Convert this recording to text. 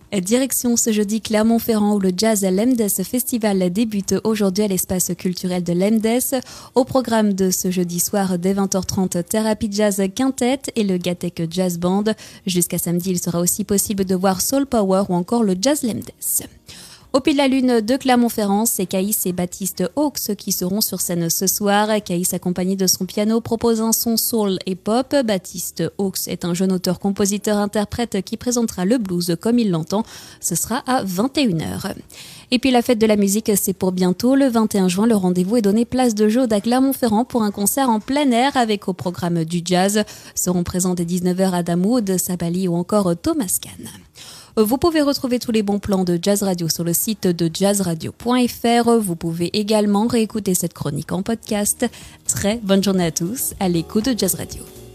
Direction ce jeudi Clermont-Ferrand où le Jazz Lemdes Festival débute aujourd'hui à l'espace culturel de Lemdes. Au programme de ce jeudi soir dès 20h30, Therapy Jazz Quintet et le Gatec Jazz Band. Jusqu'à samedi, il sera aussi possible de voir Soul Power ou encore le Jazz Lemdes. Au Pied de la Lune de Clermont-Ferrand, c'est Caïs et Baptiste Hawks qui seront sur scène ce soir. Caïs, accompagné de son piano, propose un son soul et pop. Baptiste Hawks est un jeune auteur-compositeur-interprète qui présentera le blues comme il l'entend. Ce sera à 21h. Et puis la fête de la musique, c'est pour bientôt. Le 21 juin, le rendez-vous est donné place de Jaude à Clermont-Ferrand pour un concert en plein air avec au programme du jazz. Seront présents dès 19h Adam Wood, Sabali ou encore Thomas Kahn. Vous pouvez retrouver tous les bons plans de Jazz Radio sur le site de jazzradio.fr. Vous pouvez également réécouter cette chronique en podcast. Très bonne journée à tous à l'écoute de Jazz Radio.